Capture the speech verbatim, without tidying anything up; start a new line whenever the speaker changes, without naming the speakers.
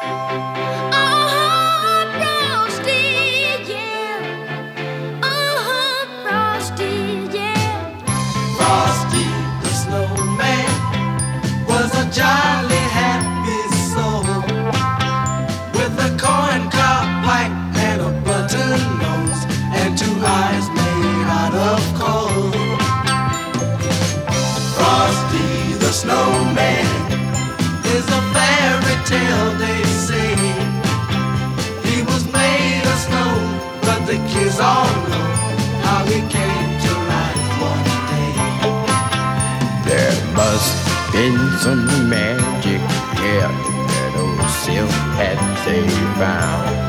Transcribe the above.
Uh-huh, Frosty, yeah. Uh-huh, Frosty, yeah.
Frosty the snowman was a jolly happy soul with a corncob pipe and a button nose and two eyes made out of coal. Frosty the snowman is a fairy tale, they say. He was made of snow, but the kids all know how he came to life one day.
There must been some magic here that old silk hat they found.